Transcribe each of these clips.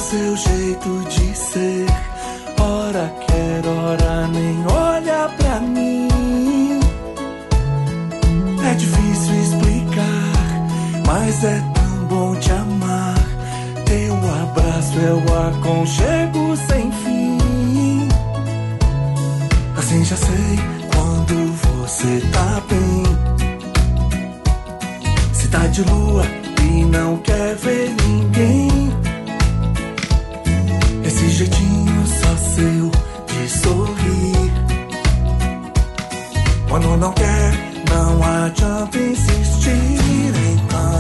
seu jeito de ser. Ora quer, ora nem olha pra mim. É difícil explicar, mas é tão bom te amar. Teu abraço é o aconchego sem fim. Assim já sei quando você tá bem. Se tá de lua e não quer ver ninguém. Esse jeitinho só seu de sorrir. Quando não quer, não adianta insistir. Então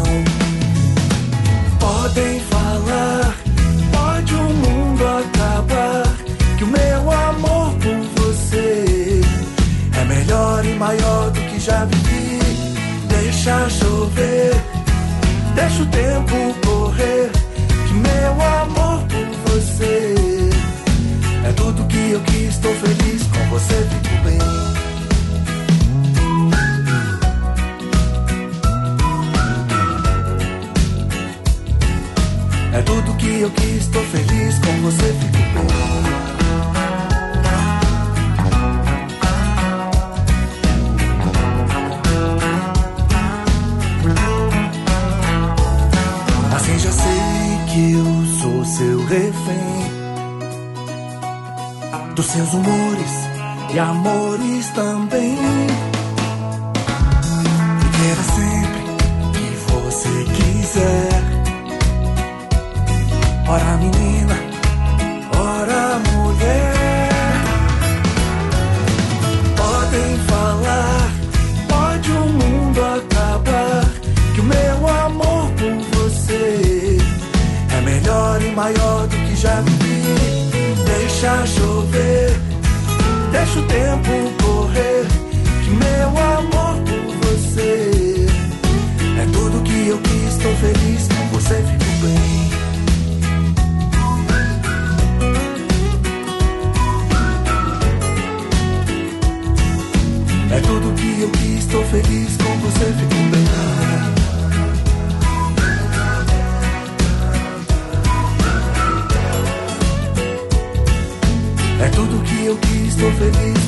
podem falar, pode o mundo acabar, que o meu amor por você é melhor e maior do que já vivi. Deixa chover, deixa o tempo correr, que meu amor por você é tudo que eu quis. Tô feliz, com você fico bem. É tudo que eu quis, tô feliz, com você fico bem. Assim já sei que eu sou seu refém, dos seus humores e amores também. E queira sempre que você quiser. Ora menina, ora mulher. Podem falar, pode o mundo acabar, que o meu amor por você é melhor e maior do que já vivi. Deixa chover, deixa o tempo correr, que meu amor por você é tudo que eu quis. Tô feliz, com você fico bem. É tudo que eu quis, tô feliz, com você fico bem. É tudo que eu quis, tô feliz.